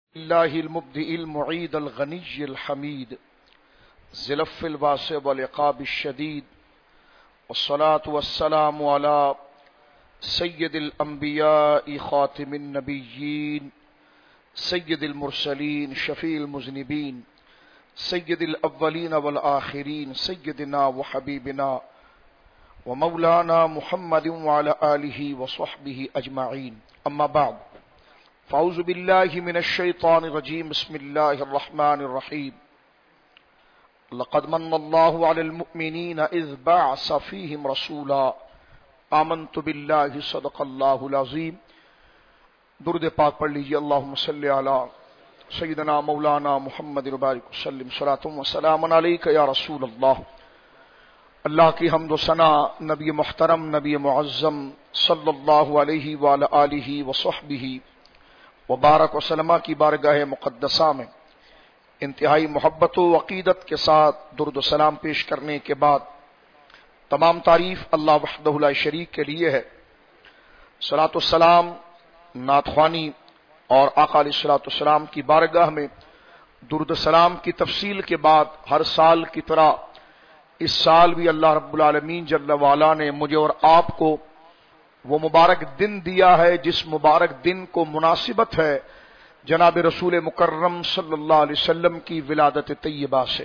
الله المبدئ المعيد الغني الحميد زلف الواسع والعقاب الشديد والصلاة والسلام على سيد الأنبياء خاتم النبيين سيد المرسلين شفيع المذنبين سيد الأولين والآخرين سيدنا وحبيبنا ومولانا محمد وعلى آله وصحبه أجمعين أما بعد فأعوذ بالله من الشيطان الرجيم بسم الله الرحمن الرحيم لقد من الله على المؤمنين إذ بعث فيهم رسولا آمنت بالله صدق الله العظيم. درود پاک پڑھ لیجیے. اللہم صلی علی سیدنا مولانا محمد وبارک وسلم صلاۃ و سلام علیک یا رسول اللہ. اللہ کی حمد و ثنا نبی محترم نبی معظم صلی اللہ علیہ وآلہ آلہ وصحبہ وبارک وسلم کی بارگاہ مقدسہ میں انتہائی محبت و عقیدت کے ساتھ درود و سلام پیش کرنے کے بعد تمام تعریف اللہ وحدہ لا شریک کے لیے ہے. صلاۃ و سلام نعت خوانی اور آقا علیہ الصلوۃ والسلام کی بارگاہ میں درود و سلام کی تفصیل کے بعد ہر سال کی طرح اس سال بھی اللہ رب العالمین جل وعلا نے مجھے اور آپ کو وہ مبارک دن دیا ہے جس مبارک دن کو مناسبت ہے جناب رسول مکرم صلی اللہ علیہ وسلم کی ولادت طیبہ سے.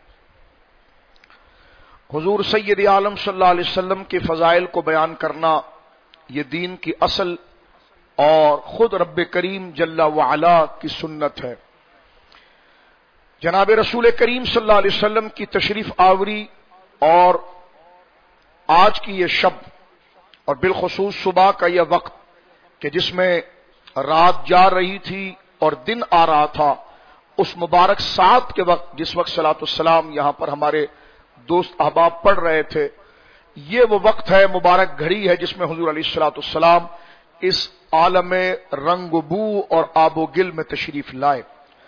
حضور سید عالم صلی اللہ علیہ وسلم کے فضائل کو بیان کرنا یہ دین کی اصل اور خود رب کریم جل وعلا کی سنت ہے. جناب رسول کریم صلی اللہ علیہ وسلم کی تشریف آوری اور آج کی یہ شب اور بالخصوص صبح کا یہ وقت کہ جس میں رات جا رہی تھی اور دن آ رہا تھا، اس مبارک ساعت کے وقت جس وقت صلاۃ السلام یہاں پر ہمارے دوست احباب پڑھ رہے تھے، یہ وہ وقت ہے، مبارک گھڑی ہے جس میں حضور علیہ الصلوۃ والسلام اس عالم رنگ و بو اور آب و گل میں تشریف لائے.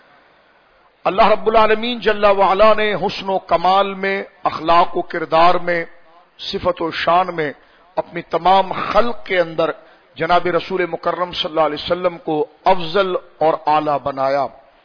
اللہ رب العالمین جل وعلا نے حسن و کمال میں، اخلاق و کردار میں، صفت و شان میں اپنی تمام خلق کے اندر جناب رسول مکرم صلی اللہ علیہ وسلم کو افضل اور اعلیٰ بنایا.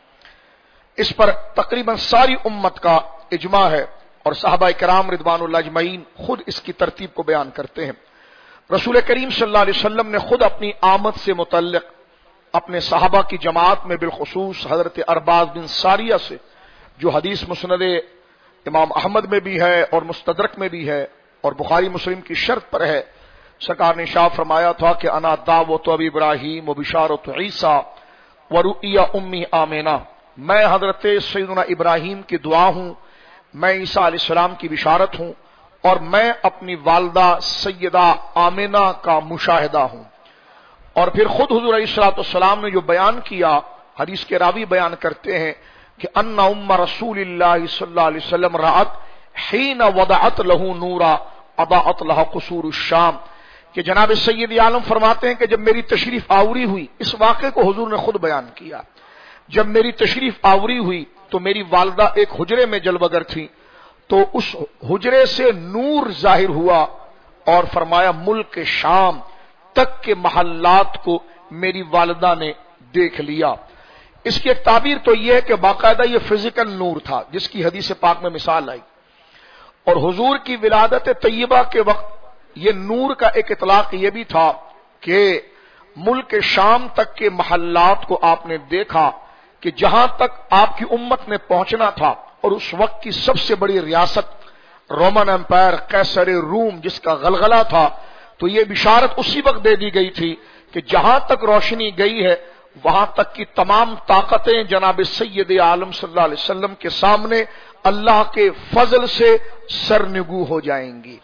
اس پر تقریباً ساری امت کا اجماع ہے اور صحابہ کرام رضوان اللہ اجمعین خود اس کی ترتیب کو بیان کرتے ہیں. رسول کریم صلی اللہ علیہ وسلم نے خود اپنی آمد سے متعلق اپنے صحابہ کی جماعت میں بالخصوص حضرت ارباز بن ساریہ سے، جو حدیث مسند امام احمد میں بھی ہے اور مستدرک میں بھی ہے اور بخاری مسلم کی شرط پر ہے، سرکار نے ارشاد فرمایا تھا کہ انا دعوت ابی ابراہیم و بشارت عیسیٰ و رؤیا امی آمینہ، میں حضرت سیدنا ابراہیم کی دعا ہوں، میں عیسیٰ علیہ السلام کی بشارت ہوں اور میں اپنی والدہ سیدہ آمینہ کا مشاہدہ ہوں. اور پھر خود حضور علیہ الصلوۃ والسلام نے جو بیان کیا، حدیث کے راوی بیان کرتے ہیں کہ ان ام رسول اللہ صلی اللہ علیہ وسلم رأت حین وضعت لہ نورا اضاءت لہ قصور الشام، کہ جناب سید عالم فرماتے ہیں کہ جب میری تشریف آوری ہوئی، اس واقعے کو حضور نے خود بیان کیا، جب میری تشریف آوری ہوئی تو میری والدہ ایک حجرے میں جلوگر تھی، تو اس حجرے سے نور ظاہر ہوا اور فرمایا ملک شام تک کے محلات کو میری والدہ نے دیکھ لیا. اس کی ایک تعبیر تو یہ ہے کہ باقاعدہ یہ فزیکل نور تھا جس کی حدیث پاک میں مثال آئی، اور حضور کی ولادت طیبہ کے وقت یہ نور کا ایک اطلاق یہ بھی تھا کہ ملک شام تک کے محلات کو آپ نے دیکھا کہ جہاں تک آپ کی امت نے پہنچنا تھا، اور اس وقت کی سب سے بڑی ریاست رومن امپائر قیصر روم جس کا غلغلہ تھا، تو یہ بشارت اسی وقت دے دی گئی تھی کہ جہاں تک روشنی گئی ہے وہاں تک کی تمام طاقتیں جناب سید عالم صلی اللہ علیہ وسلم کے سامنے اللہ کے فضل سے سرنگو ہو جائیں گی.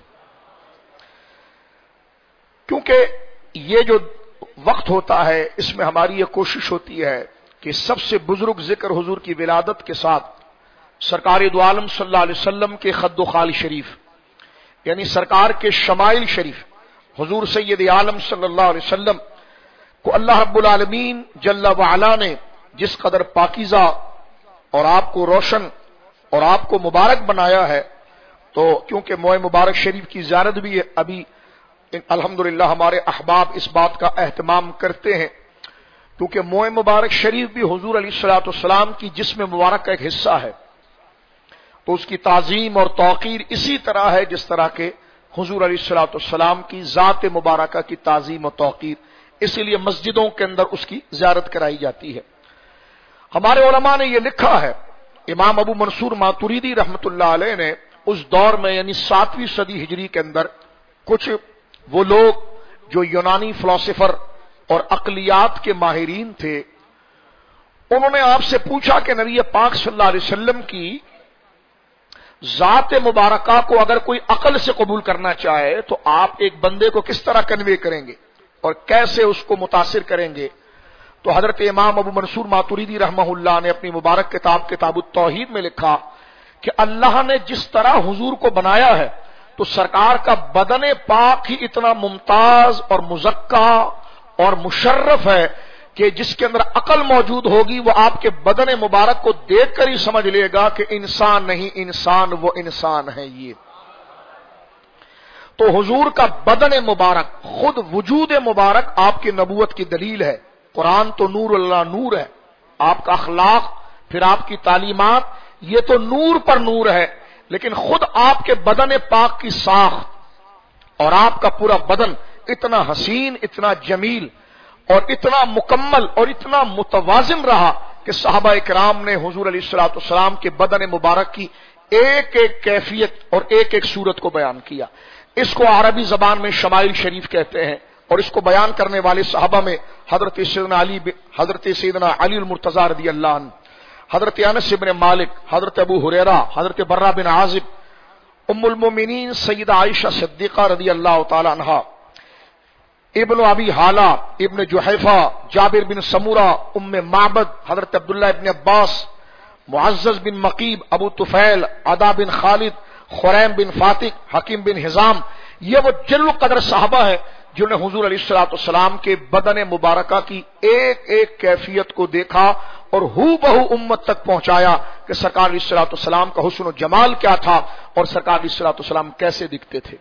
کیونکہ یہ جو وقت ہوتا ہے اس میں ہماری یہ کوشش ہوتی ہے کہ سب سے بزرگ ذکر حضور کی ولادت کے ساتھ سرکار دو عالم صلی اللہ علیہ وسلم کے خد و خال شریف، یعنی سرکار کے شمائل شریف، حضور سید عالم صلی اللہ علیہ وسلم کو اللہ رب العالمین جل وعلا نے جس قدر پاکیزہ اور آپ کو روشن اور آپ کو مبارک بنایا ہے، تو کیونکہ موئے مبارک شریف کی زیارت بھی ابھی الحمدللہ ہمارے احباب اس بات کا اہتمام کرتے ہیں کیونکہ موئے مبارک شریف بھی حضور علیہ الصلوۃ والسلام کی جسم مبارک کا ایک حصہ ہے، تو اس کی تعظیم اور توقیر اسی طرح ہے جس طرح کے حضور علیہ الصلوۃ والسلام کی ذات مبارکہ کی تعظیم و توقیر، اسی لیے مسجدوں کے اندر اس کی زیارت کرائی جاتی ہے۔ ہمارے علماء نے یہ لکھا ہے، امام ابو منصور ماتوریدی رحمت اللہ علیہ نے اس دور میں یعنی 7ویں صدی ہجری کے اندر کچھ وہ لوگ جو یونانی فلاسفر اور عقلیات کے ماہرین تھے، انہوں نے آپ سے پوچھا کہ نبی پاک صلی اللہ علیہ وسلم کی ذات مبارکہ کو اگر کوئی عقل سے قبول کرنا چاہے تو آپ ایک بندے کو کس طرح کنوے کریں گے اور کیسے اس کو متاثر کریں گے؟ تو حضرت امام ابو منصور ماتوریدی رحمہ اللہ نے اپنی مبارک کتاب التوحید میں لکھا کہ اللہ نے جس طرح حضور کو بنایا ہے تو سرکار کا بدن پاک ہی اتنا ممتاز اور مزکا اور مشرف ہے کہ جس کے اندر عقل موجود ہوگی وہ آپ کے بدن مبارک کو دیکھ کر ہی سمجھ لے گا کہ انسان نہیں، انسان وہ انسان ہے۔ یہ تو حضور کا بدن مبارک، خود وجود مبارک آپ کی نبوت کی دلیل ہے۔ قرآن تو نور اللہ نور ہے، آپ کا اخلاق پھر آپ کی تعلیمات یہ تو نور پر نور ہے، لیکن خود آپ کے بدن پاک کی ساخت اور آپ کا پورا بدن اتنا حسین، اتنا جمیل اور اتنا مکمل اور اتنا متوازن رہا کہ صحابہ کرام نے حضور علیہ الصلوۃ والسلام کے بدن مبارک کی ایک ایک کیفیت اور ایک ایک صورت کو بیان کیا۔ اس کو عربی زبان میں شمائل شریف کہتے ہیں، اور اس کو بیان کرنے والے صحابہ میں حضرت سیدنا علی المرتضی رضی اللہ عنہ، حضرت انس بن مالک، حضرت ابو ہریرہ، حضرت برہ بن عازب، ام المومنین سیدہ عائشہ صدیقہ رضی اللہ تعالی عنہا، ابن ابی حالہ، ابن جحیفہ، جابر بن سمورہ، ام معبد، حضرت عبداللہ ابن عباس، معزز بن مقیب، ابو طفیل، عدا بن خالد، خریم بن فاتق، حکیم بن حزام، یہ وہ جل قدر صحابہ ہے جنہوں نے حضور علیہ الصلوۃ والسلام کے بدن مبارکہ کی ایک ایک کیفیت کو دیکھا اور ہو بہو امت تک پہنچایا کہ سرکار علیہ الصلوۃ والسلام کا حسن و جمال کیا تھا اور سرکار علیہ الصلوۃ والسلام کیسے دکھتے تھے۔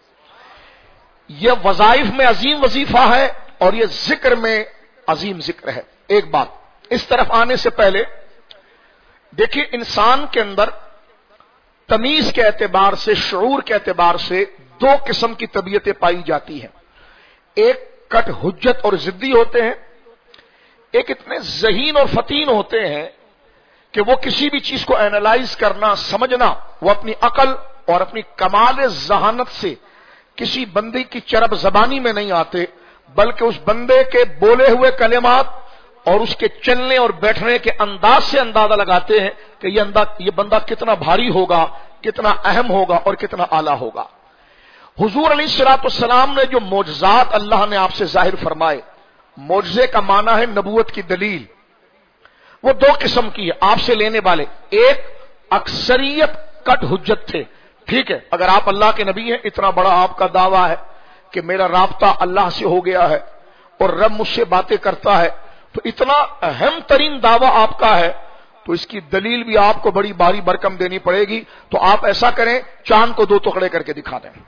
یہ وظائف میں عظیم وظیفہ ہے اور یہ ذکر میں عظیم ذکر ہے۔ ایک بات اس طرف آنے سے پہلے دیکھیے، انسان کے اندر تمیز کے اعتبار سے، شعور کے اعتبار سے دو قسم کی طبیعتیں پائی جاتی ہیں، ایک کٹ حجت اور ضدی ہوتے ہیں، ایک اتنے ذہین اور فطین ہوتے ہیں کہ وہ کسی بھی چیز کو اینالائز کرنا، سمجھنا، وہ اپنی عقل اور اپنی کمال ذہانت سے کسی بندے کی چرب زبانی میں نہیں آتے، بلکہ اس بندے کے بولے ہوئے کلمات اور اس کے چلنے اور بیٹھنے کے انداز سے اندازہ لگاتے ہیں کہ یہ بندہ کتنا بھاری ہوگا، کتنا اہم ہوگا اور کتنا اعلیٰ ہوگا۔ حضور علیہ الصلوۃ والسلام نے جو معجزات اللہ نے آپ سے ظاہر فرمائے، معجزے کا معنی ہے نبوت کی دلیل، وہ دو قسم کی ہے آپ سے لینے والے۔ ایک اکثریت کٹ حجت تھے، ٹھیک ہے، اگر آپ اللہ کے نبی ہیں، اتنا بڑا آپ کا دعویٰ ہے کہ میرا رابطہ اللہ سے ہو گیا ہے اور رب مجھ سے باتیں کرتا ہے، تو اتنا اہم ترین دعویٰ آپ کا ہے تو اس کی دلیل بھی آپ کو بڑی بھاری برکم دینی پڑے گی۔ تو آپ ایسا کریں، چاند کو دو ٹکڑے کر کے دکھا دیں،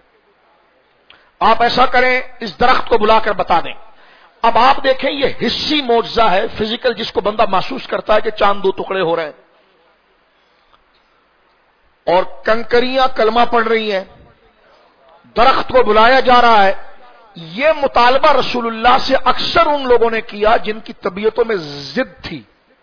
آپ ایسا کریں، اس درخت کو بلا کر بتا دیں۔ اب آپ دیکھیں، یہ حسی معجزہ ہے، فزیکل، جس کو بندہ محسوس کرتا ہے کہ چاند دو ٹکڑے ہو رہے ہیں اور کنکریاں کلمہ پڑھ رہی ہیں، درخت کو بلایا جا رہا ہے۔ یہ مطالبہ رسول اللہ سے اکثر ان لوگوں نے کیا جن کی طبیعتوں میں ضد تھی،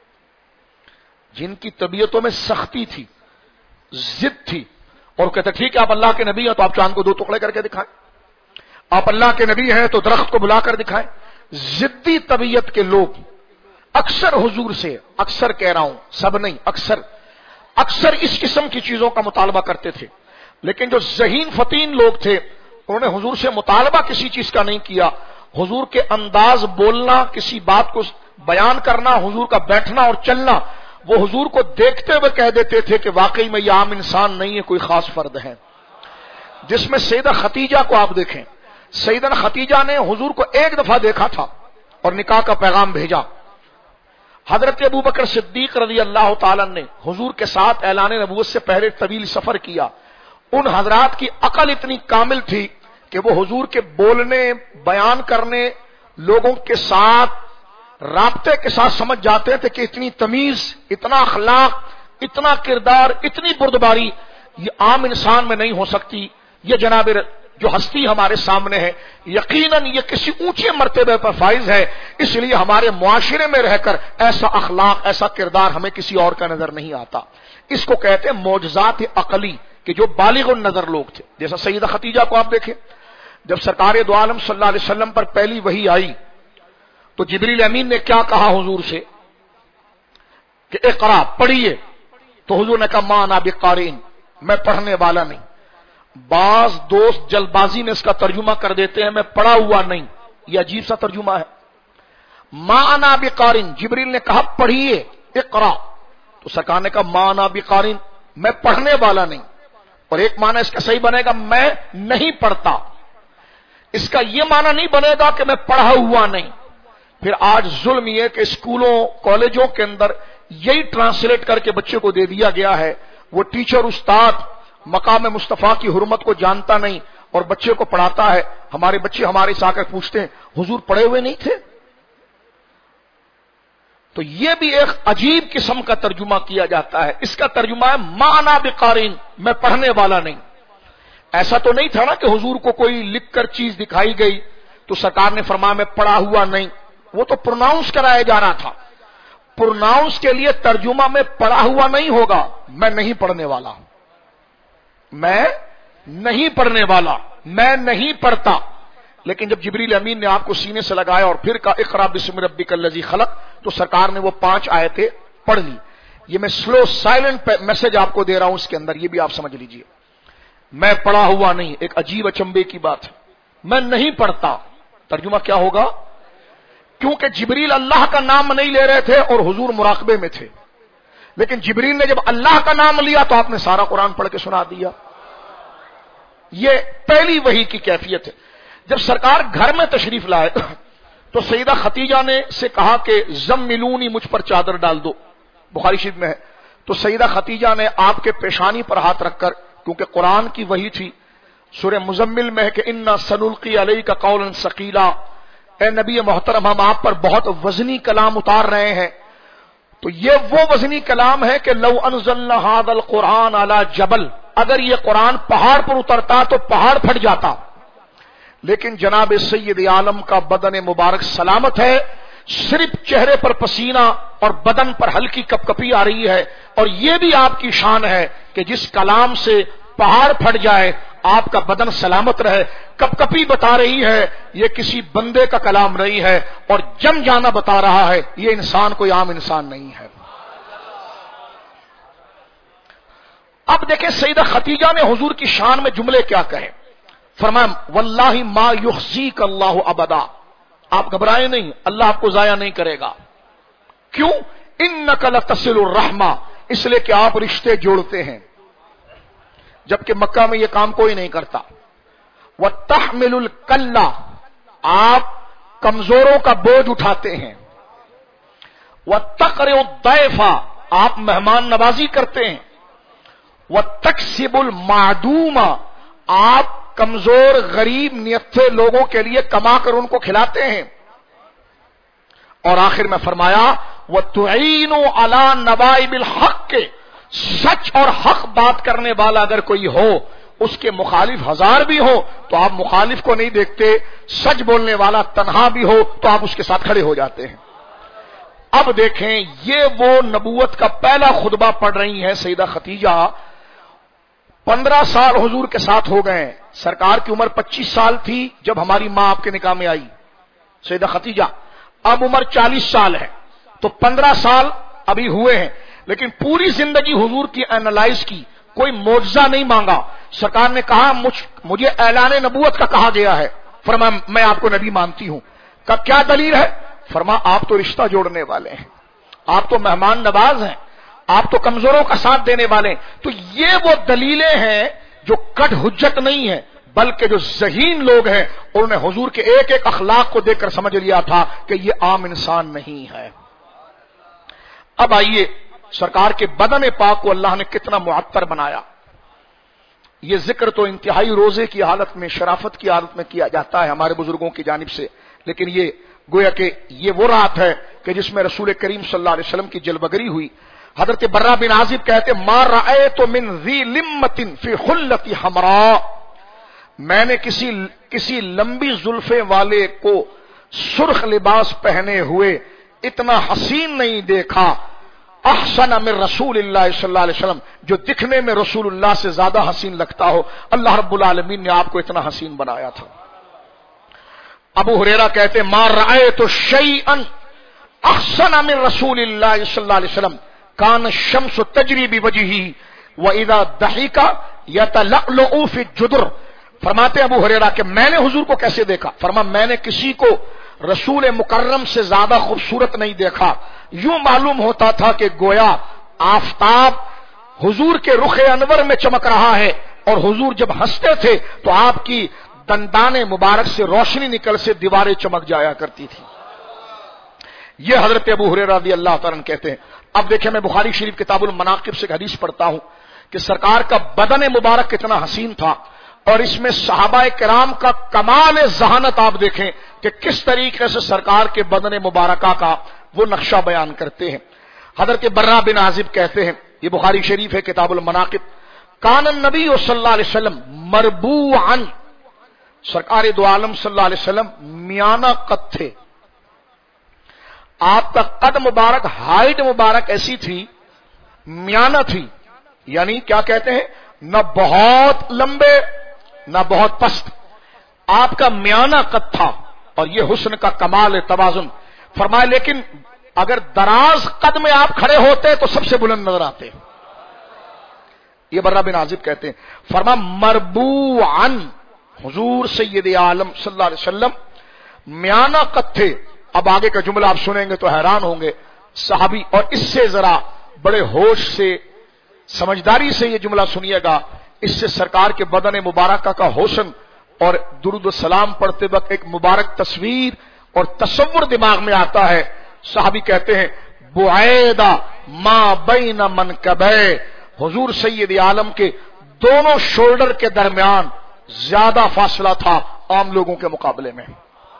جن کی طبیعتوں میں سختی تھی، ضد تھی، اور کہتے ٹھیک ہے آپ اللہ کے نبی ہیں تو آپ چاند کو دو ٹکڑے کر کے دکھائیں، آپ اللہ کے نبی ہیں تو درخت کو بلا کر دکھائیں۔ ضدی طبیعت کے لوگ اکثر حضور سے، اکثر کہہ رہا ہوں سب نہیں، اکثر اس قسم کی چیزوں کا مطالبہ کرتے تھے، لیکن جو ذہین فطین لوگ تھے انہوں نے حضور سے مطالبہ کسی چیز کا نہیں کیا۔ حضور کے انداز بولنا، کسی بات کو بیان کرنا، حضور کا بیٹھنا اور چلنا، وہ حضور کو دیکھتے ہوئے کہہ دیتے تھے کہ واقعی میں یہ عام انسان نہیں ہے، کوئی خاص فرد ہے۔ جس میں سیدہ ختیجہ کو آپ دیکھیں، سیدنا ختیجہ نے حضور کو ایک دفعہ دیکھا تھا اور نکاح کا پیغام بھیجا۔ حضرت ابوبکر صدیق رضی اللہ تعالیٰ نے حضور کے ساتھ اعلان نبوت سے پہلے طویل سفر کیا۔ ان حضرات کی عقل اتنی کامل تھی کہ وہ حضور کے بولنے، بیان کرنے، لوگوں کے ساتھ رابطے کے ساتھ سمجھ جاتے تھے کہ اتنی تمیز، اتنا اخلاق، اتنا کردار، اتنی بردباری یہ عام انسان میں نہیں ہو سکتی. یہ جناب جو ہستی ہمارے سامنے ہے یقیناً یہ کسی اونچے مرتبے پر فائز ہے، اس لیے ہمارے معاشرے میں رہ کر ایسا اخلاق، ایسا کردار ہمیں کسی اور کا نظر نہیں آتا. اس کو کہتے ہیں معجزات عقلی کہ جو بالغ النظر لوگ تھے. جیسا سیدہ خدیجہ کو آپ دیکھیں، جب سرکار دو عالم صلی اللہ علیہ وسلم پر پہلی وحی آئی تو جبریل امین نے کیا کہا حضور سے کہ اقرا، پڑھیے. تو حضور نے کہا ما انا بقارئ، میں پڑھنے والا نہیں. بعض دوست جلد بازی میں اس کا ترجمہ کر دیتے ہیں میں پڑھا ہوا نہیں. یہ عجیب سا ترجمہ ہے. ما انا بقارئ، جبریل نے کہا پڑھیے اقرا، تو سرکار نے کہا ما انا بقارئ، میں پڑھنے والا نہیں. اور ایک معنی اس کا صحیح بنے گا میں نہیں پڑھتا. اس کا یہ معنی نہیں بنے گا کہ میں پڑھا ہوا نہیں. پھر آج ظلم یہ کہ اسکولوں کالجوں کے اندر یہی ٹرانسلیٹ کر کے بچے کو دے دیا گیا ہے. وہ ٹیچر استاد مقام مصطفیٰ کی حرمت کو جانتا نہیں اور بچے کو پڑھاتا ہے. ہمارے بچے ہمارے سے آ کر پوچھتے ہیں حضور پڑھے ہوئے نہیں تھے؟ تو یہ بھی ایک عجیب قسم کا ترجمہ کیا جاتا ہے. اس کا ترجمہ ہے ما انا بقارئ، میں پڑھنے والا نہیں. ایسا تو نہیں تھا نا کہ حضور کو کوئی لکھ کر چیز دکھائی گئی تو سرکار نے فرمایا میں پڑھا ہوا نہیں. وہ تو پروناؤنس کرایا جا رہا تھا. پروناؤنس کے لیے ترجمہ میں پڑھا ہوا نہیں ہوگا، میں نہیں پڑھنے والا، میں نہیں پڑھنے والا، میں نہیں پڑھتا. لیکن جب جبریل امین نے آپ کو سینے سے لگایا اور پھر کہا اقرا بسم ربک الذی خلق، تو سرکار نے وہ 5 آیتیں پڑھ لی. یہ میں سلو سائلنٹ میسج آپ کو دے رہا ہوں، اس کے اندر یہ بھی آپ سمجھ لیجئے. میں پڑھا ہوا نہیں، ایک عجیب اچنبے کی بات ہے. میں نہیں پڑھتا، ترجمہ کیا ہوگا؟ کیونکہ جبریل اللہ کا نام نہیں لے رہے تھے اور حضور مراقبے میں تھے. لیکن جبریل نے جب اللہ کا نام لیا تو آپ نے سارا قرآن پڑھ کے سنا دیا. یہ پہلی وحی کی کیفیت ہے. جب سرکار گھر میں تشریف لائے تو سیدہ خدیجہ نے سے کہا کہ زملونی، مجھ پر چادر ڈال دو، بخاری شریف میں ہے. تو سیدہ خدیجہ نے آپ کے پیشانی پر ہاتھ رکھ کر، کیونکہ قرآن کی وحی تھی، سورہ مزمل میں ہے کہ انا سنلقی علیک قولا ثقیلا، اے نبی محترم ہم آپ پر بہت وزنی کلام اتار رہے ہیں. تو یہ وہ وزنی کلام ہے کہ لو انزلنا ھذا القرآن علی جبل، اگر یہ قرآن پہاڑ پر اترتا تو پہاڑ پھٹ جاتا. لیکن جناب سید عالم کا بدن مبارک سلامت ہے، صرف چہرے پر پسینہ اور بدن پر ہلکی کپکپی آ رہی ہے. اور یہ بھی آپ کی شان ہے کہ جس کلام سے پہاڑ پھٹ جائے آپ کا بدن سلامت رہے. کپکپی بتا رہی ہے یہ کسی بندے کا کلام نہیں ہے، اور جم جانا بتا رہا ہے یہ انسان کوئی عام انسان نہیں ہے. اب دیکھیں سیدہ خدیجہ نے حضور کی شان میں جملے کیا کہے. فرمایا واللہ ما یخزیک اللہ ابدا، آپ گھبرائیں نہیں، اللہ آپ کو ضائع نہیں کرے گا. کیوں؟ انک لتصل الرحمہ، اس لیے کہ آپ رشتے جوڑتے ہیں، جبکہ مکہ میں یہ کام کوئی نہیں کرتا. وتحمل الکلہ، آپ کمزوروں کا بوجھ اٹھاتے ہیں. وتقرئ الضیف، آپ مہمان نوازی کرتے ہیں. وتکسب المعدوم، آپ کمزور غریب نیتھے لوگوں کے لیے کما کر ان کو کھلاتے ہیں. اور آخر میں فرمایا وتعین علی نوائب الحق، سچ اور حق بات کرنے والا اگر کوئی ہو، اس کے مخالف 1000 بھی ہو تو آپ مخالف کو نہیں دیکھتے، سچ بولنے والا تنہا بھی ہو تو آپ اس کے ساتھ کھڑے ہو جاتے ہیں. اب دیکھیں یہ وہ نبوت کا پہلا خطبہ پڑھ رہی ہیں سیدہ خدیجہ. 15 سال حضور کے ساتھ ہو گئے. سرکار کی عمر 25 سال تھی جب ہماری ماں آپ کے نکاح میں آئی سیدہ خدیجہ. اب عمر 40 سال ہے، تو 15 سال ابھی ہوئے ہیں. لیکن پوری زندگی حضور کی اینالائز کی، کوئی معجزہ نہیں مانگا. سرکار نے کہا مجھے اعلان نبوت کا کہا گیا ہے. فرمایا میں آپ کو نبی مانتی ہوں. کا کیا دلیل ہے؟ فرمایا آپ تو رشتہ جوڑنے والے ہیں، آپ تو مہمان نواز ہیں، آپ تو کمزوروں کا ساتھ دینے والے ہیں. تو یہ وہ دلیلیں ہیں جو کٹ حجت نہیں ہے، بلکہ جو ذہین لوگ ہیں انہوں نے حضور کے ایک ایک اخلاق کو دیکھ کر سمجھ لیا تھا کہ یہ عام انسان نہیں ہے. اب آئیے سرکار کے بدن پاک کو اللہ نے کتنا معطر بنایا. یہ ذکر تو انتہائی روزے کی حالت میں، شرافت کی حالت میں کیا جاتا ہے ہمارے بزرگوں کی جانب سے، لیکن یہ گویا کہ یہ وہ رات ہے کہ جس میں رسول کریم صلی اللہ علیہ وسلم کی جلوگری ہوئی. حضرت برا بن عازب کہتے ما رأیت من ذی لمۃ فی خلۃ حمراء، میں نے کسی لمبی زلفیں والے کو سرخ لباس پہنے ہوئے اتنا حسین نہیں دیکھا، احسن من رسول اللہ صلی اللہ علیہ وسلم، جو دکھنے میں رسول اللہ سے زیادہ حسین لگتا ہو. اللہ رب العالمین نے آپ کو اتنا حسین بنایا تھا. ابو ہریرہ کہتے ما رأیت شیئا احسن من رسول اللہ صلی اللہ علیہ وسلم کان الشمس تجری بوجہہ واذا ضحک یتلألؤ فی الجدر. فرماتے ابو ہریرہ کہ میں نے حضور کو کیسے دیکھا؟ فرما میں نے کسی کو رسول مکرم سے زیادہ خوبصورت نہیں دیکھا، یوں معلوم ہوتا تھا کہ گویا آفتاب حضور کے رخ انور میں چمک رہا ہے، اور حضور جب ہنستے تھے تو آپ کی دندان مبارک سے روشنی نکل سے دیواریں چمک جایا کرتی تھی. یہ حضرت ابو ہریرہ رضی اللہ تعالیٰ عنہ کہتے ہیں. اب دیکھیں میں بخاری شریف کتاب المناقب سے ایک حدیث پڑھتا ہوں کہ سرکار کا بدن مبارک کتنا حسین تھا، اور اس میں صحابہ کرام کا کمال ذہانت آپ دیکھیں کہ کس طریقے سے سرکار کے بدن مبارکہ کا وہ نقشہ بیان کرتے ہیں. حضرت برا بن عازب کہتے ہیں، یہ بخاری شریف ہے کتاب المناقب، کان النبی صلی اللہ علیہ وسلم مربوعا، سرکار دو عالم صلی اللہ علیہ وسلم میانہ قد تھے. آپ کا قد مبارک، ہائٹ مبارک ایسی تھی، میانہ تھی، یعنی کیا کہتے ہیں، نہ بہت لمبے نہ بہت پست، آپ کا میانہ قد تھا، اور یہ حسن کا کمال ہے، توازن. فرمایا لیکن اگر دراز قد میں آپ کھڑے ہوتے تو سب سے بلند نظر آتے. یہ برا بن عازب کہتے ہیں. فرما مربوعن، حضور سید عالم صلی اللہ علیہ وسلم میانہ قد تھے. اب آگے کا جملہ آپ سنیں گے تو حیران ہوں گے صحابی، اور اس سے ذرا بڑے ہوش سے سمجھداری سے یہ جملہ سنیے گا، اس سے سرکار کے بدن مبارکہ کا حسن اور درود و سلام پڑھتے وقت ایک مبارک تصویر اور تصور دماغ میں آتا ہے. صحابی کہتے ہیں بعیدہ ما بین منکبے، حضور سید عالم کے دونوں شولڈر کے درمیان زیادہ فاصلہ تھا عام لوگوں کے مقابلے میں.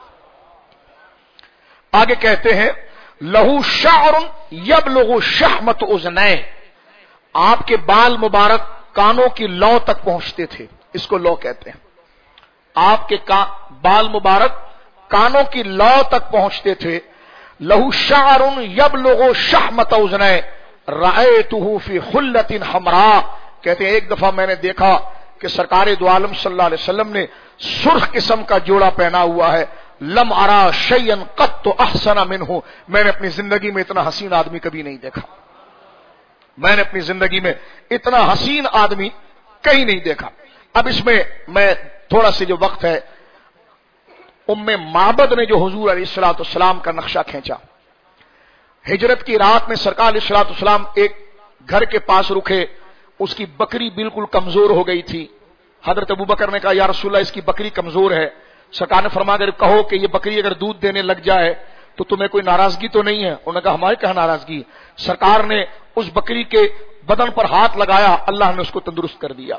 آگے کہتے ہیں لہو شعر یبلغ شحمت اذنیہ، آپ کے بال مبارک کانوں کی لو تک پہنچتے تھے، اس کو لو کہتے ہیں. آپ کے بال مبارک کانوں کی لو تک پہنچتے تھے. لہو شعر یبلغ شحمت اذنیہ رأیتہ فی خلۃ حمراء، کہتے ہیں ایک دفعہ میں نے دیکھا کہ سرکار دو عالم صلی اللہ علیہ وسلم نے سرخ قسم کا جوڑا پہنا ہوا ہے. لم ارا شیئا قط احسن منہ، میں نے اپنی زندگی میں اتنا حسین آدمی کبھی نہیں دیکھا، میں نے اپنی زندگی میں اتنا حسین آدمی کہیں نہیں دیکھا. اب اس میں میں تھوڑا سا جو وقت ہے، ام معبد نے جو حضور علیہ الصلوۃ والسلام کا نقشہ کھینچا، ہجرت کی رات میں سرکار علیہ الصلوۃ والسلام ایک گھر کے پاس رکے، اس کی بکری بالکل کمزور ہو گئی تھی. حضرت ابوبکر نے کہا یا رسول اللہ اس کی بکری کمزور ہے. سرکار نے فرمایا اگر کہو کہ یہ بکری اگر دودھ دینے لگ جائے تو تمہیں کوئی ناراضگی تو نہیں ہے؟ انہوں نے کہا ہماری کہاں ناراضگی. سرکار نے اس بکری کے بدن پر ہاتھ لگایا، اللہ نے اس کو تندرست کر دیا.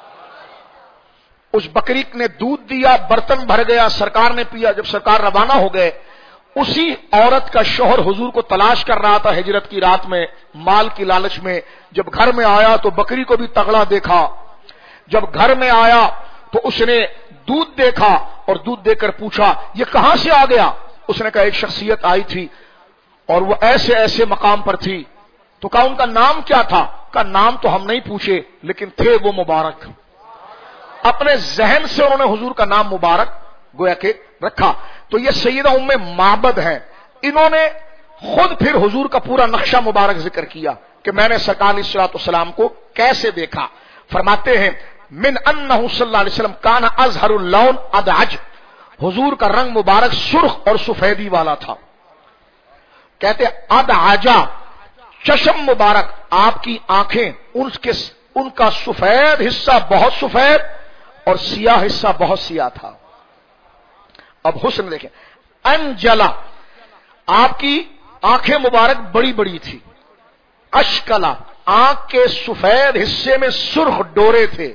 اس بکری نے دودھ دیا، برتن بھر گیا، سرکار نے پیا. جب سرکار روانہ ہو گئے، اسی عورت کا شوہر حضور کو تلاش کر رہا تھا ہجرت کی رات میں مال کی لالچ میں. جب گھر میں آیا تو بکری کو بھی تگڑا دیکھا. جب گھر میں آیا تو اس نے دودھ دیکھا اور دودھ دے کر پوچھا یہ کہاں سے آ گیا؟ اس نے کہا ایک شخصیت آئی تھی اور وہ ایسے ایسے مقام پر تھی. تو کہا ان کا نام کیا تھا؟ کہا نام تو ہم نہیں پوچھے لیکن تھے وہ مبارک. اپنے ذہن سے انہوں نے حضور کا نام مبارک گویا کہ رکھا. تو یہ سیدہ ام معبد ہیں، انہوں نے خود پھر حضور کا پورا نقشہ مبارک ذکر کیا کہ میں نے سرکار علیہ الصلوۃ والسلام کو کیسے دیکھا. فرماتے ہیں من انہ صلی اللہ علیہ وسلم کان ازہر اللون ادعج، حضور کا رنگ مبارک سرخ اور سفیدی والا تھا. کہتے ادعجا، چشم مبارک، آپ کی آنکھیں ان کا سفید حصہ بہت سفید اور سیاہ حصہ بہت سیاہ تھا. اب حسن دیکھیں. انجلا، آپ کی آنکھیں مبارک بڑی بڑی تھی. اشکلا، آنکھ کے سفید حصے میں سرخ ڈورے تھے.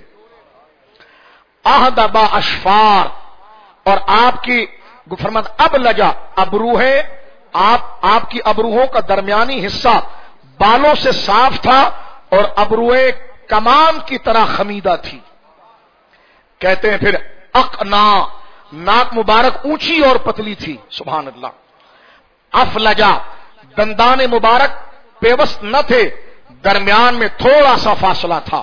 اہدبا اشفار، اور آپ کی فرمایا اب لجا، ابروہیں آپ کی ابروہوں کا درمیانی حصہ بالوں سے صاف تھا اور ابروئیں کمان کی طرح خمیدہ تھی. کہتے ہیں پھر اقنا، ناک مبارک اونچی اور پتلی تھی. سبحان اللہ. افلجا، دندان مبارک پیوست نہ تھے، درمیان میں تھوڑا سا فاصلہ تھا.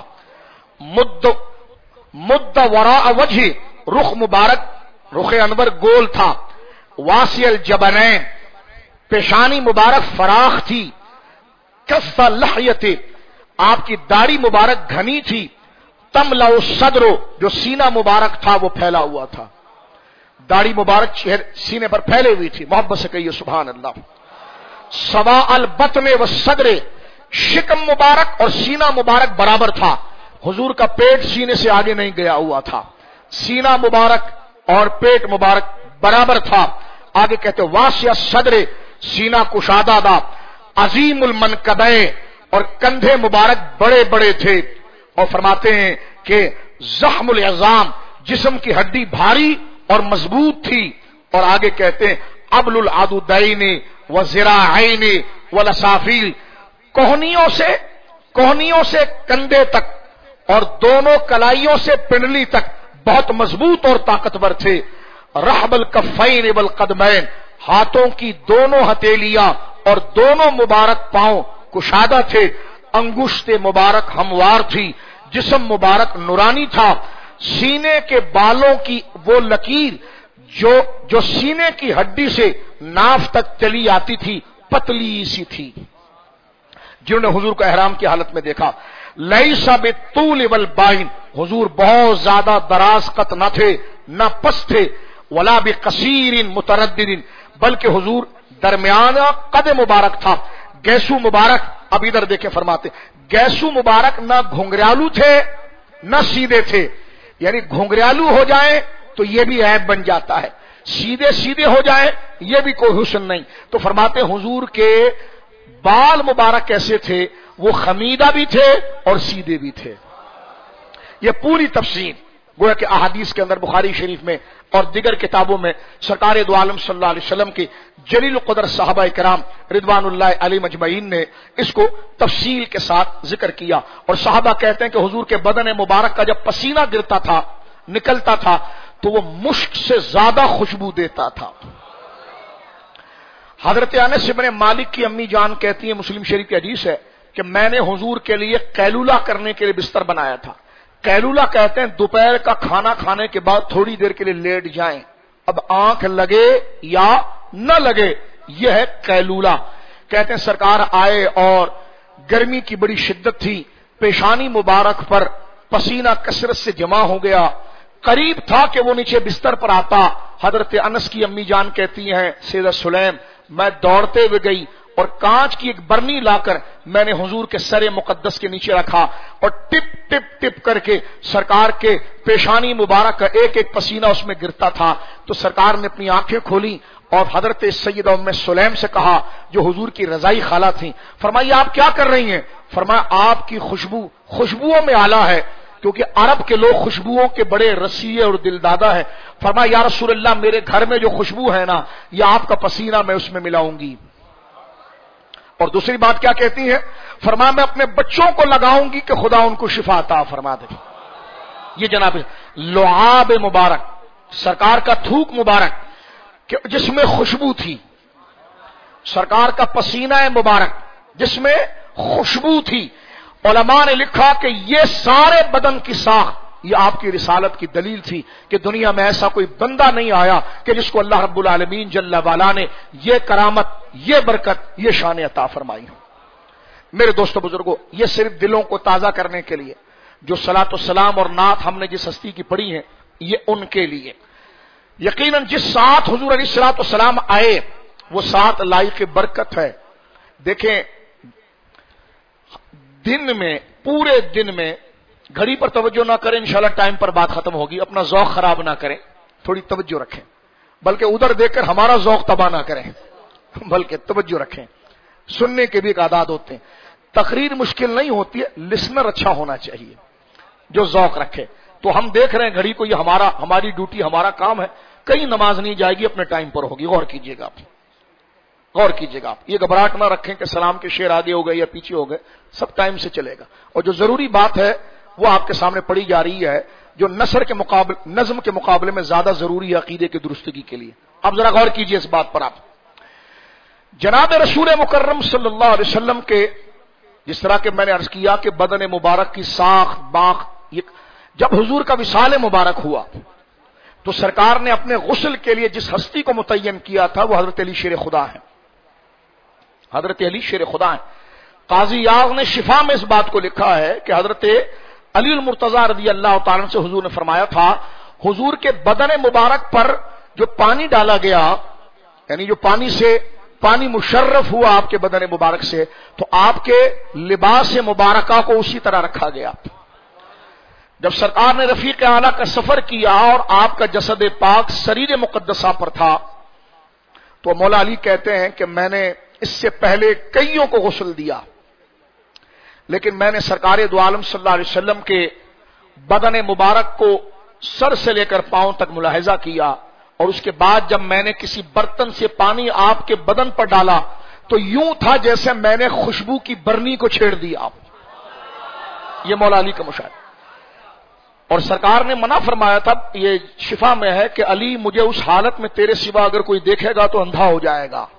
مد وراء وجہ، رخ مبارک، رخ انور گول تھا. واسع الجبنین، پیشانی مبارک فراخ تھی. کف لحیت، آپ کی داڑھی مبارک گھنی تھی. تملا الصدر، جو سینہ مبارک تھا وہ پھیلا ہوا تھا. داڑھی مبارک سینے پر پھیلے ہوئی تھی. محبت سے کہیے سبحان اللہ. سوا البطن والصدر، شکم مبارک اور سینہ مبارک برابر تھا. حضور کا پیٹ سینے سے آگے نہیں گیا ہوا تھا. سینہ مبارک اور پیٹ مبارک برابر تھا. آگے کہتے واسع صدر، سینہ کشادہ تھا. عظیم المنکبین، اور کندھے مبارک بڑے بڑے تھے. اور فرماتے ہیں کہ زخم العظام، جسم کی ہڈی بھاری اور مضبوط تھی. اور آگے کہتے ہیں ابل العضدین وذراعین والاسافیل، کوہنیوں سے کندھے تک اور دونوں کلائیوں سے پنڈلی تک بہت مضبوط اور طاقتور تھے. رحب الکفین والقدمین، ہاتھوں کی دونوں ہتھیلیاں اور دونوں مبارک پاؤں کشادہ تھے. انگشت مبارک ہموار تھی. جسم مبارک نورانی تھا. سینے کے بالوں کی وہ لکیر جو سینے کی ہڈی سے ناف تک چلی آتی تھی پتلی سی تھی. جنہوں نے حضور کو احرام کی حالت میں دیکھا، لیسا بالطول والبائن، حضور بہت زیادہ دراز قد نہ تھے نہ پس تھے. ولا بقصیر متردد، بلکہ حضور درمیانہ قد مبارک تھا. گیسو مبارک، اب ادھر دیکھیں فرماتے گیسو مبارک نہ گھنگریالو تھے نہ سیدھے تھے. یعنی گھنگریالو ہو جائیں تو یہ بھی عیب بن جاتا ہے، سیدھے ہو جائیں یہ بھی کوئی حسن نہیں. تو فرماتے حضور کے بال مبارک کیسے تھے؟ وہ خمیدہ بھی تھے اور سیدھے بھی تھے. یہ پوری تفصیل گویا کہ احادیث کے اندر بخاری شریف میں اور دیگر کتابوں میں سرکار دو عالم صلی اللہ علیہ وسلم کے جلیل القدر صحابہ کرام رضوان اللہ علیہ مجمعین نے اس کو تفصیل کے ساتھ ذکر کیا. اور صحابہ کہتے ہیں کہ حضور کے بدن مبارک کا جب پسینہ گرتا تھا، نکلتا تھا، تو وہ مشک سے زیادہ خوشبو دیتا تھا. حضرت انس بن مالک کی امی جان کہتی ہیں، مسلم شریف کی حدیث ہے کہ میں نے حضور کے لیے قیلولہ کرنے کے لیے بستر بنایا تھا. قیلولہ کہتے ہیں دوپہر کا کھانا کھانے کے بعد تھوڑی دیر کے لیے لیٹ جائیں، اب آنکھ لگے یا نہ لگے، یہ ہے قیلولہ. کہتے ہیں سرکار آئے اور گرمی کی بڑی شدت تھی، پیشانی مبارک پر پسینہ کثرت سے جمع ہو گیا. قریب تھا کہ وہ نیچے بستر پر آتا. حضرت انس کی امی جان کہتی ہیں سیدہ سلیم، میں دوڑتے ہوئے گئی اور کانچ کی ایک برنی لا کر میں نے حضور کے سر مقدس کے نیچے رکھا اور ٹپ ٹپ ٹپ کر کے سرکار کے پیشانی مبارک کا ایک ایک پسینہ اس میں گرتا تھا. تو سرکار نے اپنی آنکھیں کھولی اور حضرت سیدہ ام سلیم سے کہا جو حضور کی رضائی خالہ تھیں، فرمایا آپ کیا کر رہی ہیں؟ فرمایا آپ کی خوشبوؤں میں آلہ ہے، کیونکہ عرب کے لوگ خوشبوؤں کے بڑے رسیے اور دلدادہ ہے. فرمایا یا رسول اللہ میرے گھر میں جو خوشبو ہے نا، یہ آپ کا پسینہ میں اس میں ملاؤں گی. اور دوسری بات کیا کہتی ہے؟ فرمایا میں اپنے بچوں کو لگاؤں گی کہ خدا ان کو شفا عطا فرما دے. یہ جناب لعاب مبارک، سرکار کا تھوک مبارک جس میں خوشبو تھی، سرکار کا پسینہ مبارک جس میں خوشبو تھی. علماء نے لکھا کہ یہ سارے بدن کی ساخت یہ آپ کی رسالت کی دلیل تھی کہ دنیا میں ایسا کوئی بندہ نہیں آیا کہ جس کو اللہ رب العالمین جل وعلا نے یہ کرامت، یہ برکت، یہ شان عطا فرمائی ہو. میرے دوستو بزرگوں، یہ صرف دلوں کو تازہ کرنے کے لیے جو صلاۃ والسلام اور نعت ہم نے جس ہستی کی پڑھی ہے یہ ان کے لیے. یقیناً جس ساتھ حضور علیہ الصلوۃ والسلام آئے وہ ساتھ لائق برکت ہے. دیکھیں دن میں، پورے دن میں گھڑی پر توجہ نہ کریں، انشاءاللہ ٹائم پر بات ختم ہوگی. اپنا ذوق خراب نہ کریں، تھوڑی توجہ رکھیں، بلکہ ادھر دیکھ کر ہمارا ذوق تباہ نہ کریں، بلکہ توجہ رکھیں. سننے کے بھی ایک عادات ہوتے ہیں. تقریر مشکل نہیں ہوتی ہے، لسنر اچھا ہونا چاہیے جو ذوق رکھے. تو ہم دیکھ رہے ہیں گھڑی کو، یہ ہماری ڈیوٹی، ہمارا کام ہے. کہیں نماز نہیں جائے گی، اپنے ٹائم پر ہوگی، غور کیجئے گا. غور کیجیے گا آپ، یہ گھبراہٹ نہ رکھیں کہ سلام کے شعر آگے ہو گئے یا پیچھے ہو گئے، سب ٹائم سے چلے گا، اور جو ضروری بات ہے وہ آپ کے سامنے پڑھی جا رہی ہے، جو نظم کے مقابلے میں زیادہ ضروری ہے عقیدے کی درستگی کے لیے۔ اب ذرا غور کیجیے اس بات پر آپ، جناب رسول مکرم صلی اللہ علیہ وسلم کے، جس طرح کہ میں نے عرض کیا کہ بدن مبارک کی ساخت باخ، جب حضور کا وصال مبارک ہوا تو سرکار نے اپنے غسل کے لیے جس ہستی کو متعین کیا تھا وہ حضرت علی شیر خدا ہیں، حضرت علی شیر خدا ہیں۔ قاضی یاغ نے شفا میں اس بات کو لکھا ہے کہ حضرت علی المرتضی رضی اللہ تعالی عنہ سے حضور نے فرمایا تھا، حضور کے بدن مبارک پر جو پانی ڈالا گیا، یعنی جو پانی مشرف ہوا آپ کے بدن مبارک سے، تو آپ کے لباس مبارکہ کو اسی طرح رکھا گیا۔ جب سرکار نے رفیق اعلیٰ کا سفر کیا اور آپ کا جسد پاک سریر مقدسہ پر تھا، تو مولا علی کہتے ہیں کہ میں نے اس سے پہلے کئیوں کو غسل دیا، لیکن میں نے سرکار دو عالم صلی اللہ علیہ وسلم کے بدن مبارک کو سر سے لے کر پاؤں تک ملاحظہ کیا، اور اس کے بعد جب میں نے کسی برتن سے پانی آپ کے بدن پر ڈالا تو یوں تھا جیسے میں نے خوشبو کی برنی کو چھیڑ دیا۔ یہ مولا علی کا مشاہدہ، اور سرکار نے منع فرمایا تھا، یہ شفا میں ہے کہ علی مجھے اس حالت میں تیرے سوا اگر کوئی دیکھے گا تو اندھا ہو جائے گا،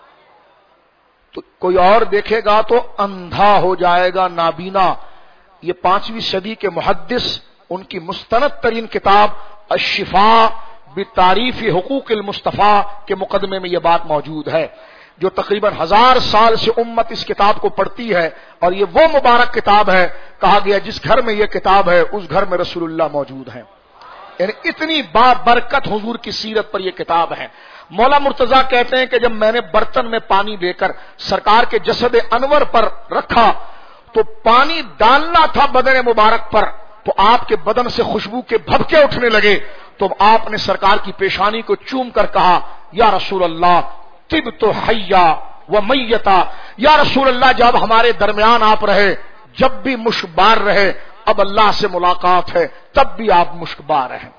تو کوئی اور دیکھے گا تو اندھا ہو جائے گا، نابینا۔ یہ 5ویں صدی کے محدث، ان کی مستند ترین کتاب الشفاء بتعریف حقوق المصطفیٰ کے مقدمے میں یہ بات موجود ہے، جو تقریباً 1000 سال سے امت اس کتاب کو پڑھتی ہے، اور یہ وہ مبارک کتاب ہے، کہا گیا جس گھر میں یہ کتاب ہے اس گھر میں رسول اللہ موجود ہیں، یعنی اتنی بابرکت حضور کی سیرت پر یہ کتاب ہے۔ مولا مرتضیٰ کہتے ہیں کہ جب میں نے برتن میں پانی لے کر سرکار کے جسد انور پر رکھا تو پانی ڈالنا تھا بدن مبارک پر، تو آپ کے بدن سے خوشبو کے بھبکے اٹھنے لگے، تو آپ نے سرکار کی پیشانی کو چوم کر کہا، یا رسول اللہ طبت حیا و میتا، یا رسول اللہ جب ہمارے درمیان آپ رہے، جب بھی مشکبار رہے، اب اللہ سے ملاقات ہے تب بھی آپ مشکبار ہیں۔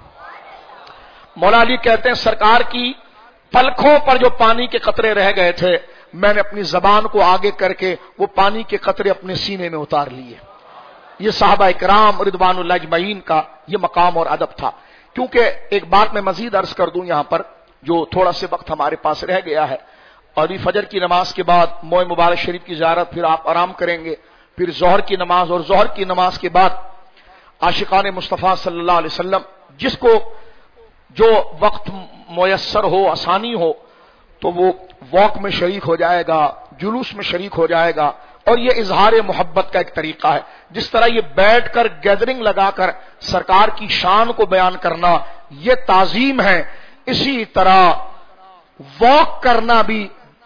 مولا علی کہتے ہیں سرکار کی پلکوں پر جو پانی کے قطرے رہ گئے تھے، میں نے اپنی زبان کو آگے کر کے وہ پانی کے قطرے اپنے سینے میں اتار لیے۔ یہ صحابہ کرام رضوان اللہ اجمعین کا یہ مقام اور ادب تھا۔ کیونکہ ایک بات میں مزید عرض کر دوں یہاں پر، جو تھوڑا سے وقت ہمارے پاس رہ گیا ہے، اور فجر کی نماز کے بعد موئے مبارک شریف کی زیارت، پھر آپ آرام کریں گے، پھر ظہر کی نماز، اور ظہر کی نماز کے بعد عاشقان مصطفیٰ صلی اللہ علیہ وسلم جس کو جو وقت میسر ہو، آسانی ہو، تو وہ واک میں شریک ہو جائے گا، جلوس میں شریک ہو جائے گا، اور یہ اظہار محبت کا ایک طریقہ ہے۔ جس طرح یہ بیٹھ کر گیدرنگ لگا کر سرکار کی شان کو بیان کرنا یہ تعظیم ہے، اسی طرح واک کرنا بھی،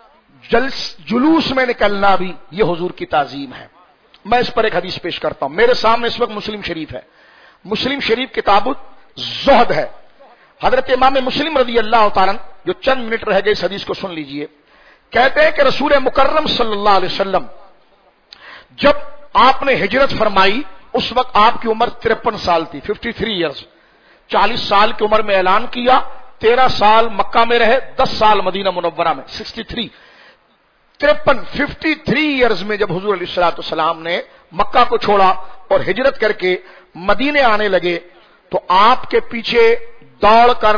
جلوس میں نکلنا بھی یہ حضور کی تعظیم ہے۔ میں اس پر ایک حدیث پیش کرتا ہوں، میرے سامنے اس وقت مسلم شریف ہے، مسلم شریف کتاب الزہد ہے، حضرت امام مسلم رضی اللہ تعالیٰ جو چند منٹ رہ گئے اس حدیث کو سن لیجئے، کہتے ہیں کہ رسول مکرم صلی اللہ علیہ وسلم جب آپ نے ہجرت فرمائی اس وقت آپ کی عمر 53 سال تھی، 53 ایئرز، 40 سال کی عمر میں اعلان کیا، 13 سال مکہ میں رہے، 10 سال مدینہ منورہ میں، 53 ایئرز میں جب حضور علیہ السلام نے مکہ کو چھوڑا اور ہجرت کر کے مدینے آنے لگے، تو آپ کے پیچھے دوڑ کر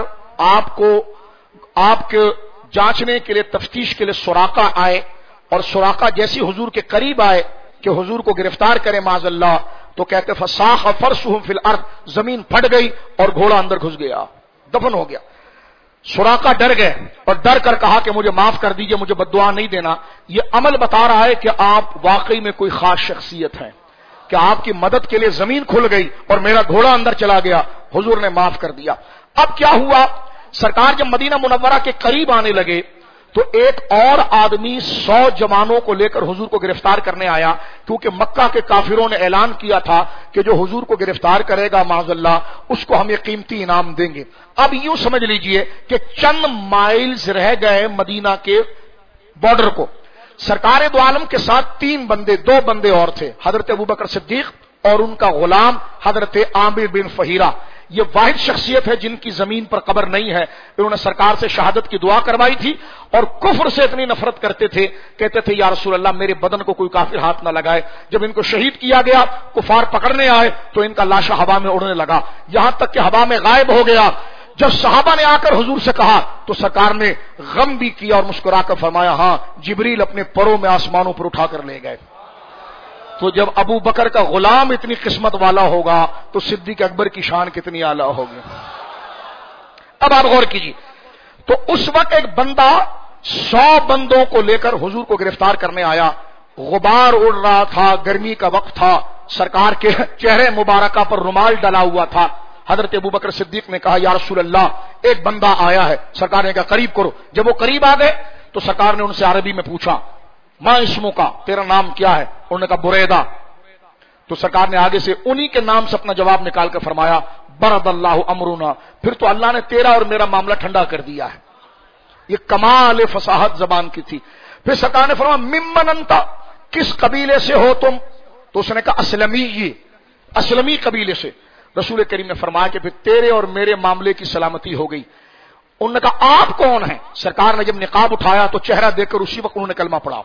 آپ کے جانچنے کے لیے، تفتیش کے لیے سراقہ آئے، اور سراقہ جیسی حضور کے قریب آئے کہ حضور کو گرفتار کرے معاذ اللہ، تو کہتے فصاخ فرسهم فی الارض، زمین پھٹ گئی اور گھوڑا اندر گھس گیا، دفن ہو گیا۔ سراقہ ڈر گئے اور ڈر کر کہا کہ مجھے معاف کر دیجئے، مجھے بددعا نہیں دینا۔ یہ عمل بتا رہا ہے کہ آپ واقعی میں کوئی خاص شخصیت ہیں، کہ آپ کی مدد کے لیے زمین کھل گئی اور میرا گھوڑا اندر چلا گیا، حضور نے معاف کر دیا۔ اب کیا ہوا، سرکار جب مدینہ منورہ کے قریب آنے لگے تو ایک اور آدمی 100 جوانوں کو لے کر حضور کو گرفتار کرنے آیا، کیونکہ مکہ کے کافروں نے اعلان کیا تھا کہ جو حضور کو گرفتار کرے گا معاذ اللہ اس کو ہم یہ قیمتی انعام دیں گے۔ اب یوں سمجھ لیجئے کہ چند مائلز رہ گئے مدینہ کے بارڈر کو، سرکار دو عالم کے ساتھ 2 بندے اور تھے، حضرت ابوبکر صدیق اور ان کا غلام حضرت عامر بن فہیرہ۔ یہ واحد شخصیت ہے جن کی زمین پر قبر نہیں ہے. انہوں نے سرکار سے شہادت کی دعا کروائی تھی اور کفر سے اتنی نفرت کرتے تھے, کہتے تھے یا رسول اللہ میرے بدن کو کوئی کافر ہاتھ نہ لگائے. جب ان کو شہید کیا گیا, کفار پکڑنے آئے تو ان کا لاشا ہوا میں اڑنے لگا, یہاں تک کہ ہوا میں غائب ہو گیا. جب صحابہ نے آ کر حضور سے کہا تو سرکار نے غم بھی کیا اور مسکرا کر فرمایا ہاں جبریل اپنے پروں میں آسمانوں پر اٹھا کر لے گئے. تو جب ابو بکر کا غلام اتنی قسمت والا ہوگا تو صدیق اکبر کی شان کتنی اعلیٰ ہوگی. اب آپ غور کیجیے, تو اس وقت ایک بندہ 100 بندوں کو لے کر حضور کو گرفتار کرنے آیا. غبار اڑ رہا تھا, گرمی کا وقت تھا, سرکار کے چہرے مبارکہ پر رومال ڈلا ہوا تھا. حضرت ابو بکر صدیق نے کہا یا رسول اللہ ایک بندہ آیا ہے. سرکار نے کہا قریب کرو. جب وہ قریب آ گئے تو سرکار نے ان سے عربی میں پوچھا ماں اسموں کا, تیرا نام کیا ہے؟ انہوں نے کہا بریدہ. تو سرکار نے آگے سے انہی کے نام سے اپنا جواب نکال کر فرمایا برد اللہ امرنا, پھر تو اللہ نے تیرا اور میرا معاملہ ٹھنڈا کر دیا ہے. یہ کمال فصاحت زبان کی تھی. پھر سرکار نے فرمایا ممن انتا, کس قبیلے سے ہو تم؟ تو اس نے کہا اسلمی, اسلمی قبیلے سے. رسول کریم نے فرمایا کہ پھر تیرے اور میرے معاملے کی سلامتی ہو گئی. انہوں نے کہا آپ کون ہیں؟ سرکار نے جب نقاب اٹھایا تو چہرہ دیکھ کر اسی وقت انہوں نے کلمہ پڑھا.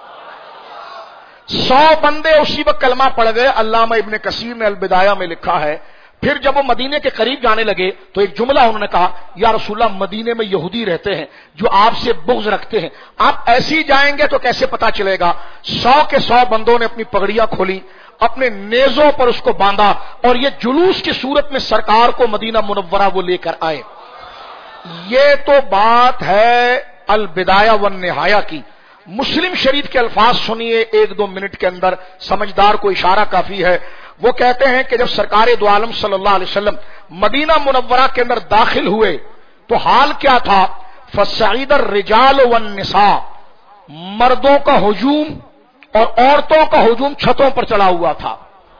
100 بندے اسی وقت کلمہ پڑھ گئے. علامہ ابن کثیر نے البدایہ میں لکھا ہے پھر جب وہ مدینے کے قریب جانے لگے تو ایک جملہ انہوں نے کہا یا رسول اللہ مدینے میں یہودی رہتے ہیں جو آپ سے بغض رکھتے ہیں, آپ ایسے ہی جائیں گے تو کیسے پتا چلے گا. 100 کے 100 بندوں نے اپنی پگڑیاں کھولی, اپنے نیزوں پر اس کو باندھا اور یہ جلوس کی صورت میں سرکار کو مدینہ منورہ وہ لے کر آئے. یہ تو بات ہے البدایہ والنہایہ کی. مسلم شریف کے الفاظ سنیے 1-2 منٹ کے اندر, سمجھدار کو اشارہ کافی ہے. وہ کہتے ہیں کہ جب سرکار دو عالم صلی اللہ علیہ وسلم مدینہ منورہ کے اندر داخل ہوئے تو حال کیا تھا؟ فصعد الرجال والنساء, مردوں کا ہجوم اور عورتوں کا ہجوم چھتوں پر چڑھا ہوا تھا.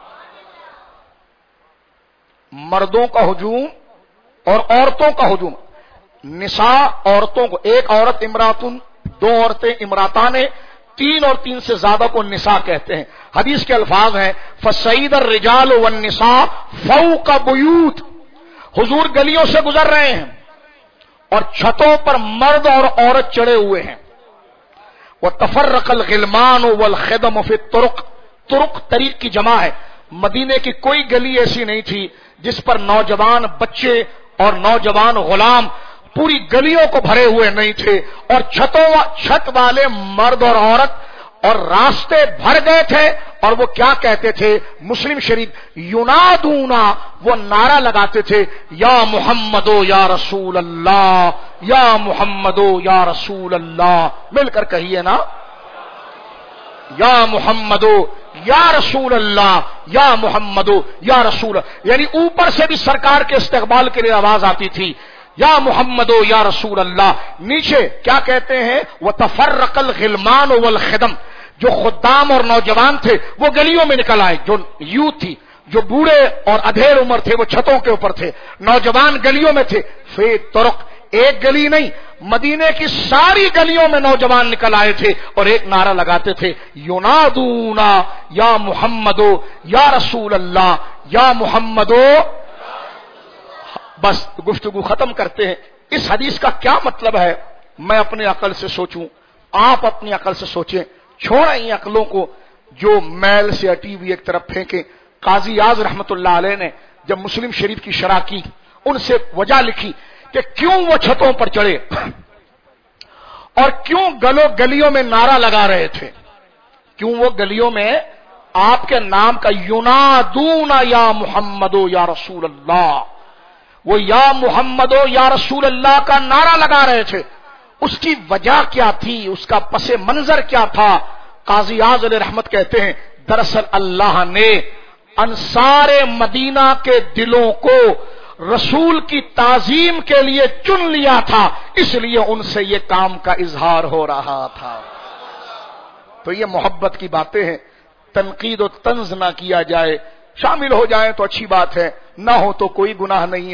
مردوں کا ہجوم اور عورتوں کا ہجوم. نساء عورتوں کو, ایک عورت امراتن, 2 عورتیں امراتان, 3 اور 3 سے زیادہ کو نساء کہتے ہیں. حدیث کے الفاظ ہیں فصعد الرجال والنساء فوق بیوت, حضور گلیوں سے گزر رہے ہیں اور چھتوں پر مرد اور عورت چڑھے ہوئے ہیں. وتفرق الغلمان والخدم فی الطرق, طرق طریق کی جمع ہے. مدینے کی کوئی گلی ایسی نہیں تھی جس پر نوجوان بچے اور نوجوان غلام پوری گلیوں کو بھرے ہوئے نہیں تھے, اور چھت والے مرد اور عورت اور راستے بھر گئے تھے. اور وہ کیا کہتے تھے؟ مسلم شریف ینادونا, وہ نعرہ لگاتے تھے یا محمدو یا رسول اللہ, یا محمدو یا رسول اللہ. مل کر کہیے نا, یا محمدو یا رسول اللہ, یا محمدو یا رسول اللہ. یعنی اوپر سے بھی سرکار کے استقبال کے لیے آواز آتی تھی یا محمدو یا رسول اللہ. نیچے کیا کہتے ہیں؟ وتفرق الغلمان والخدم, جو خدام اور نوجوان تھے وہ گلیوں میں نکل آئے. جو یوتھ تھی, جو بوڑھے اور ادھیڑ عمر تھے وہ چھتوں کے اوپر تھے, نوجوان گلیوں میں تھے. فی طرق, ایک گلی نہیں, مدینے کی ساری گلیوں میں نوجوان نکل آئے تھے اور ایک نعرہ لگاتے تھے ینادونا یا محمدو یا رسول اللہ, یا محمدو. بس گفتگو ختم کرتے ہیں. اس حدیث کا کیا مطلب ہے؟ میں اپنے عقل سے سوچوں, آپ اپنی عقل سے سوچیں. چھوڑیں ان عقلوں کو جو میل سے اٹی ہوئی ایک طرف پھینکیں. قاضی اعظم رحمت اللہ علیہ نے جب مسلم شریف کی شرح کی, ان سے وجہ لکھی کہ کیوں وہ چھتوں پر چڑھے اور کیوں گلیوں میں نعرہ لگا رہے تھے. کیوں وہ گلیوں میں آپ کے نام کا ینادون یا محمدو یا رسول اللہ, وہ یا محمدو یا رسول اللہ کا نعرہ لگا رہے تھے. اس کی وجہ کیا تھی؟ اس کا پس منظر کیا تھا؟ قاضی اعظم علیہ رحمت کہتے ہیں دراصل اللہ نے انصار مدینہ کے دلوں کو رسول کی تعظیم کے لیے چن لیا تھا, اس لیے ان سے یہ کام کا اظہار ہو رہا تھا. تو یہ محبت کی باتیں ہیں. تنقید و طنز نہ کیا جائے, شامل ہو جائیں تو اچھی بات ہے, نہ ہو تو کوئی گناہ نہیں ہے.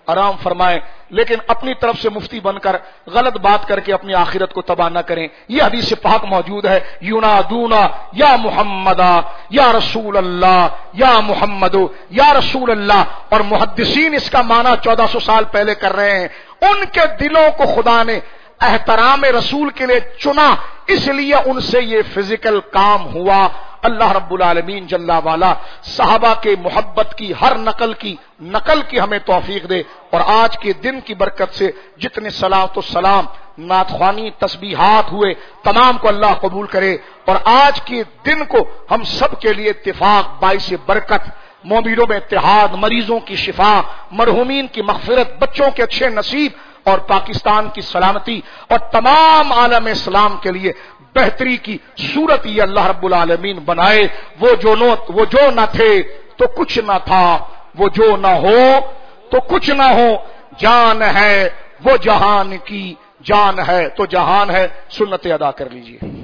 آرام فرمائیں، لیکن اپنی طرف سے مفتی بن کر غلط بات کر کے اپنی آخرت کو تباہ نہ کریں۔ یہ حدیث پاک موجود ہے، یونادونا یا محمدا یا رسول اللہ یا محمد یا رسول اللہ، اور محدثین اس کا معنی 1400 سال پہلے کر رہے ہیں۔ ان کے دلوں کو خدا نے احترام رسول کے لیے چنا، اس لیے ان سے یہ فزیکل کام ہوا۔ اللہ رب العالمین جل والا صحابہ کے محبت کی ہر نقل کی ہمیں توفیق دے، اور آج کے دن کی برکت سے جتنے صلاۃ و سلام، نعت خوانی، تسبیحات ہوئے، تمام کو اللہ قبول کرے، اور آج کے دن کو ہم سب کے لیے اتفاق، باعث برکت، مومنوں میں اتحاد، مریضوں کی شفا، مرحومین کی مغفرت، بچوں کے اچھے نصیب، اور پاکستان کی سلامتی اور تمام عالم اسلام کے لیے بہتری کی صورت یہ اللہ رب العالمین بنائے۔ وہ جو نہ تھے تو کچھ نہ تھا، وہ جو نہ ہو تو کچھ نہ ہو، جان ہے وہ جہان کی، جان ہے تو جہان ہے۔ سنت ادا کر لیجئے۔